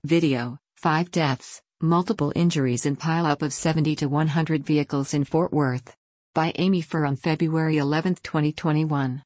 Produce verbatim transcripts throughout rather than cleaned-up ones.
Video: five deaths, multiple injuries in pileup of seventy to one hundred vehicles in Fort Worth. By Amy Furr on February eleventh, twenty twenty-one.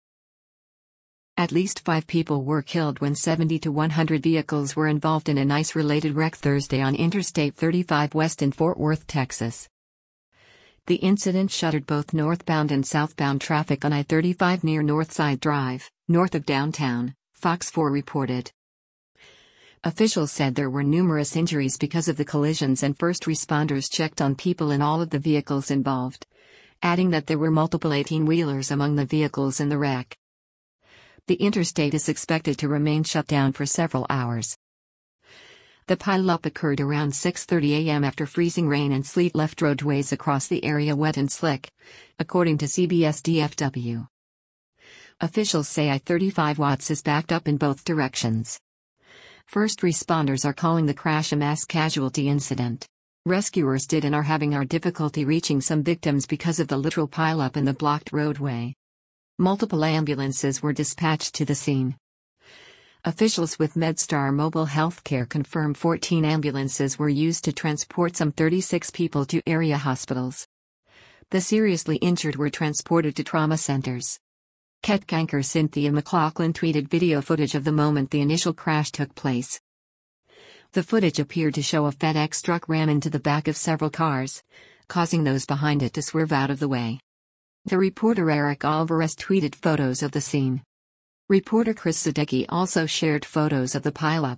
At least five people were killed when seventy to one hundred vehicles were involved in an ice-related wreck Thursday on Interstate thirty-five West in Fort Worth, Texas. The incident shuttered both northbound and southbound traffic on I thirty-five near Northside Drive, north of downtown, Fox four reported. Officials said there were numerous injuries because of the collisions, and first responders checked on people in all of the vehicles involved, adding that there were multiple eighteen-wheelers among the vehicles in the wreck. The interstate is expected to remain shut down for several hours. The pileup occurred around six thirty a m after freezing rain and sleet left roadways across the area wet and slick, according to C B S D F W. Officials say I thirty-five Watts is backed up in both directions. First responders are calling the crash a mass casualty incident. Rescuers did and are having our difficulty reaching some victims because of the literal pileup in the blocked roadway. Multiple ambulances were dispatched to the scene. Officials with MedStar Mobile Healthcare confirmed fourteen ambulances were used to transport some thirty-six people to area hospitals. The seriously injured were transported to trauma centers. C E T anchor Cynthia McLaughlin tweeted video footage of the moment the initial crash took place. The footage appeared to show a FedEx truck ram into the back of several cars, causing those behind it to swerve out of the way. The reporter Eric Alvarez tweeted photos of the scene. Reporter Chris Sadecki also shared photos of the pileup.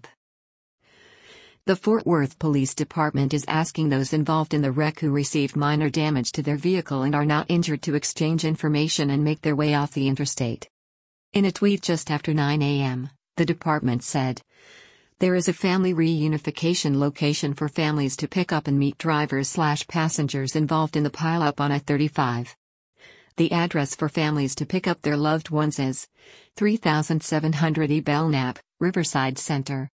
The Fort Worth Police Department is asking those involved in the wreck who received minor damage to their vehicle and are not injured to exchange information and make their way off the interstate. In a tweet just after nine a m, the department said, "There is a family reunification location for families to pick up and meet drivers slash passengers involved in the pileup on I thirty-five. The address for families to pick up their loved ones is three thousand seven hundred E Belknap, Riverside Center,